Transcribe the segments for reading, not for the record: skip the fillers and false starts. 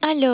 Aló,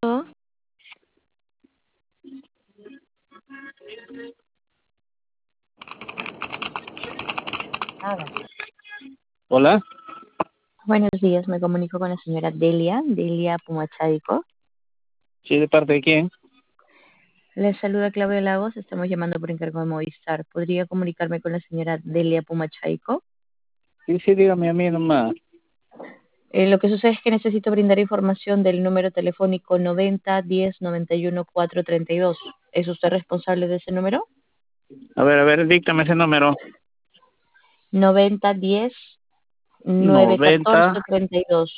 nada. Hola, Buenos días, me comunico con la señora Delia Pumachaico. ¿sí de parte de quién? Les saluda Claudia Lagos, estamos llamando por encargo de Movistar. ¿Podría comunicarme con la señora Delia Pumachaico? Sí, dígame a mí nomás. Lo que sucede es que necesito brindar información del número telefónico 90 10 91 432. ¿Es usted responsable de ese número? A ver, díctame ese número. 90 10 9 90 14 32.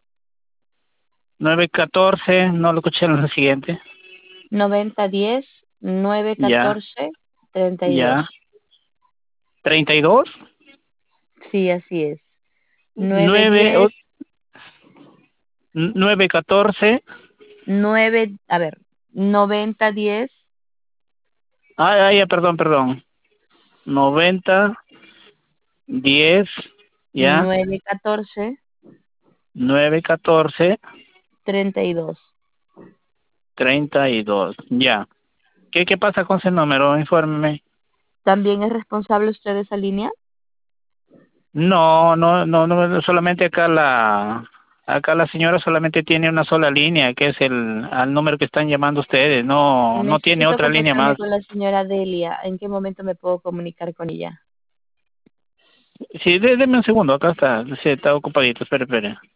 914, no lo escuché en lo siguiente. 90 10 9 Ya, 14 32. ya. 32, Sí, así es. 9 9, 10 914. 9, a ver, 90 10 Ya, perdón. 90, 10, ya. 9 14 914, 32. 32, ya. ¿Qué pasa con ese número? Infórmeme. ¿También es responsable usted de esa línea? No, solamente acá la señora solamente tiene una sola línea, que es al número que están llamando ustedes, no tiene Necesito otra línea contactarme más. con la señora Delia. ¿En qué momento me puedo comunicar con ella? Sí, déme un segundo, acá está, sí, está ocupadito, espere.